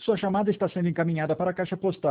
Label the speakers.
Speaker 1: Sua chamada está sendo encaminhada para a caixa postal